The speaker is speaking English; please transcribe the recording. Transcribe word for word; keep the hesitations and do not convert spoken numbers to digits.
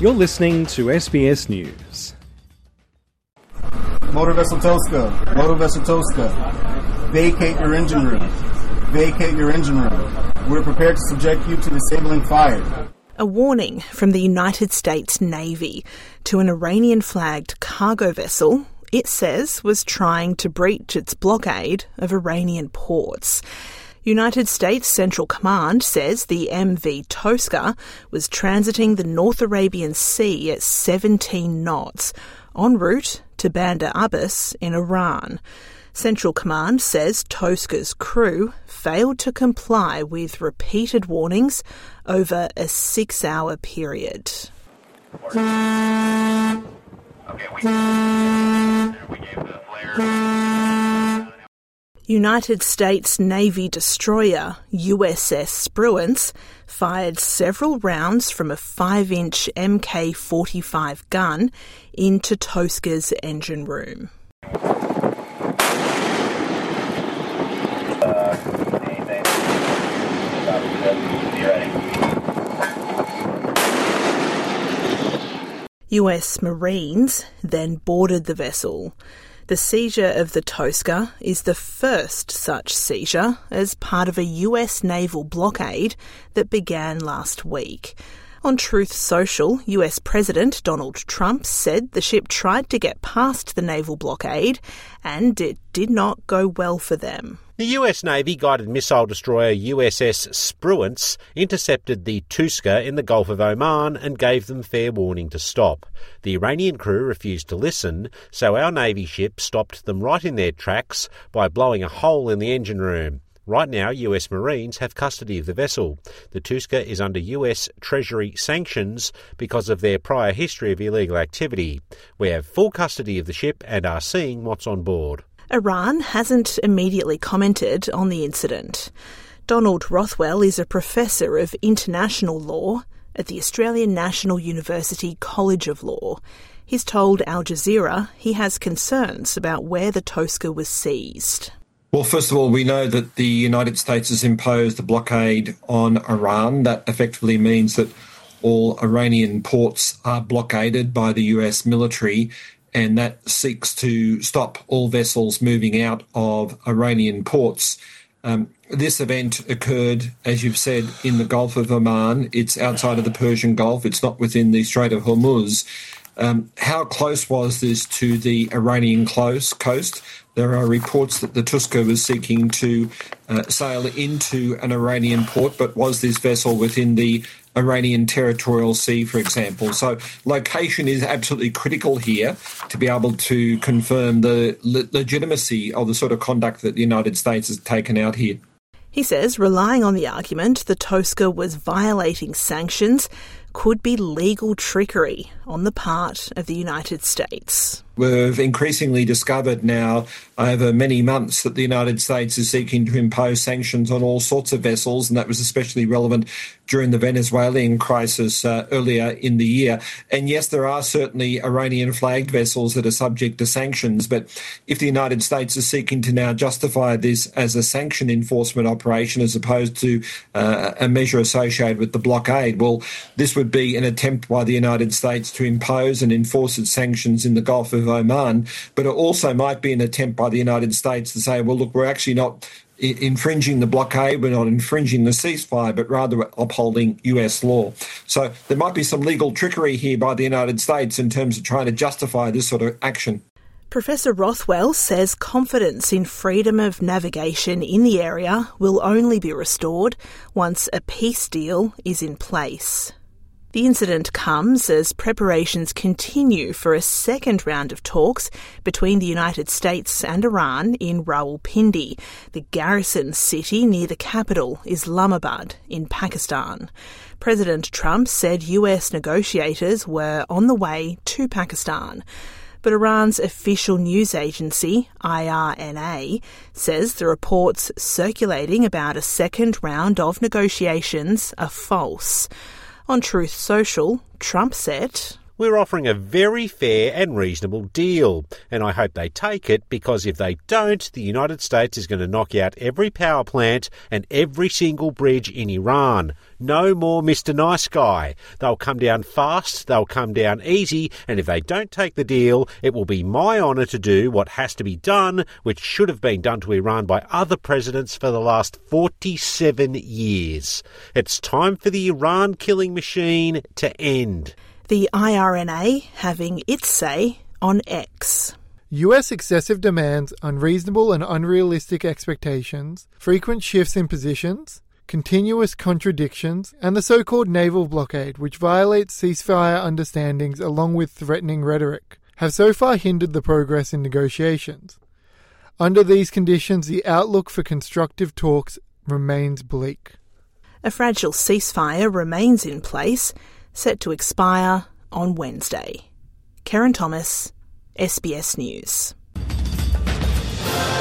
You're listening to S B S News. Motor Vessel Tosca, Motor Vessel Tosca, vacate your engine room. Vacate your engine room. We're prepared to subject you to disabling fire. A warning from the United States Navy to an Iranian-flagged cargo vessel it says was trying to breach its blockade of Iranian ports. United States Central Command says the M V Tosca was transiting the North Arabian Sea at seventeen knots, en route to Bandar Abbas in Iran. Central Command says Tosca's crew failed to comply with repeated warnings over a six-hour period. Okay, we, we gave the flare. United States Navy destroyer U S S Spruance fired several rounds from a five-inch M K forty-five gun into Tosca's engine room. U S Marines then boarded the vessel. The seizure of the Tosca is the first such seizure as part of a U S naval blockade that began last week. On Truth Social, U S President Donald Trump said the ship tried to get past the naval blockade and it did not go well for them. The U S Navy guided missile destroyer U S S Spruance intercepted the Tosca in the Gulf of Oman and gave them fair warning to stop. The Iranian crew refused to listen, so our Navy ship stopped them right in their tracks by blowing a hole in the engine room. Right now, U S Marines have custody of the vessel. The Tosca is under U S Treasury sanctions because of their prior history of illegal activity. We have full custody of the ship and are seeing what's on board. Iran hasn't immediately commented on the incident. Donald Rothwell is a professor of international law at the Australian National University College of Law. He's told Al Jazeera he has concerns about where the Tosca was seized. Well, first of all, we know that the United States has imposed a blockade on Iran. That effectively means that all Iranian ports are blockaded by the U S military, and that seeks to stop all vessels moving out of Iranian ports. Um, this event occurred, as you've said, in the Gulf of Oman. It's outside of the Persian Gulf. It's not within the Strait of Hormuz. Um, how close was this to the Iranian close coast? There are reports that the Tosca was seeking to uh, sail into an Iranian port, but was this vessel within the Iranian territorial sea, for example? So location is absolutely critical here to be able to confirm the le- legitimacy of the sort of conduct that the United States has taken out here. He says relying on the argument the Tosca was violating sanctions could be legal trickery on the part of the United States. We've increasingly discovered now over many months that the United States is seeking to impose sanctions on all sorts of vessels, and that was especially relevant during the Venezuelan crisis uh, earlier in the year. And yes, there are certainly Iranian-flagged vessels that are subject to sanctions, but if the United States is seeking to now justify this as a sanction enforcement operation as opposed to uh, a measure associated with the blockade, well, this would be an attempt by the United States to impose and enforce its sanctions in the Gulf of Oman, but it also might be an attempt by the United States to say, well, look, we're actually not I- infringing the blockade, we're not infringing the ceasefire, but rather upholding U S law. So there might be some legal trickery here by the United States in terms of trying to justify this sort of action. Professor Rothwell says confidence in freedom of navigation in the area will only be restored once a peace deal is in place. The incident comes as preparations continue for a second round of talks between the United States and Iran in Rawalpindi, the garrison city near the capital, Islamabad, in Pakistan. President Trump said U S negotiators were on the way to Pakistan. But Iran's official news agency, I R N A, says the reports circulating about a second round of negotiations are false. On Truth Social, Trump said, We're offering a very fair and reasonable deal, and I hope they take it, because if they don't, the United States is going to knock out every power plant and every single bridge in Iran. No more Mister Nice Guy. They'll come down fast, they'll come down easy, and if they don't take the deal, it will be my honour to do what has to be done, which should have been done to Iran by other presidents for the last forty-seven years. It's time for the Iran killing machine to end. The I R N A having its say on X. U S excessive demands, unreasonable and unrealistic expectations, frequent shifts in positions, continuous contradictions, and the so-called naval blockade, which violates ceasefire understandings along with threatening rhetoric, have so far hindered the progress in negotiations. Under these conditions, the outlook for constructive talks remains bleak. A fragile ceasefire remains in place, set to expire on Wednesday. Karen Thomas, S B S News.